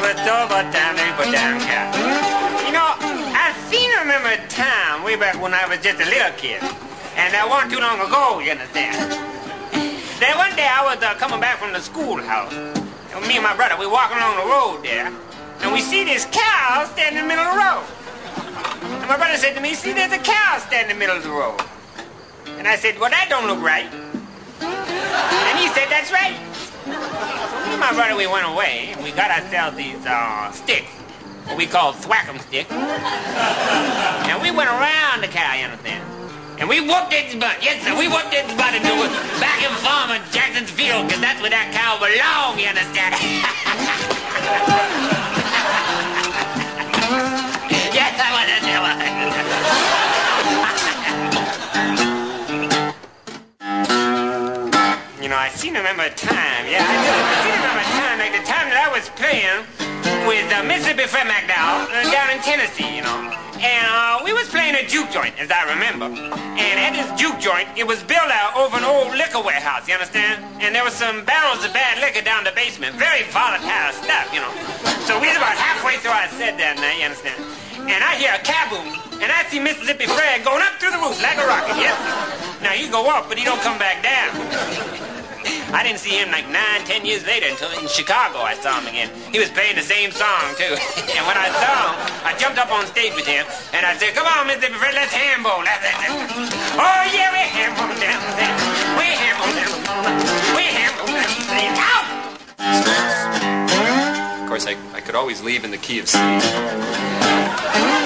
was over time they put down cow. You know, I seem to remember a time way back when I was just a little kid. And that wasn't too long ago, you understand. Then one day I was coming back from the schoolhouse. And me and my brother, we walking along the road there. And we see this cow standing in the middle of the road. And my brother said to me, see, there's a cow standing in the middle of the road. And I said, well, that don't look right. And he said, that's right. Me and my brother, we went away, and we got ourselves these sticks, what we call thwack-em sticks. And we went around the cow, you understand? And we whooped its butt. Yes, sir, we whooped its butt into it back in Farmer Jackson's field, because that's where that cow belonged, you understand? Yes, I was. You know, I seem to remember a time, yeah, I do. I seem to remember a time, like the time that I was playing with Mississippi Fred McDowell down in Tennessee, you know. And we was playing a juke joint, as I remember. And at this juke joint, it was built out over an old liquor warehouse, you understand? And there was some barrels of bad liquor down the basement. Very volatile stuff, you know. So we was about halfway through our set that night, you understand? And I hear a kaboom, and I see Mississippi Fred going up through the roof like a rocket, yes? Now, he go up, but he don't come back down. I didn't see him like 9-10 years later until in Chicago I saw him again. He was playing the same song, too. And when I saw him, I jumped up on stage with him, and I said, come on, Mississippi Fred, let's hambo. Oh, yeah, we hambo down there. We hambo down there. We hambo down there. Out! Of course, I could always leave in the key of C.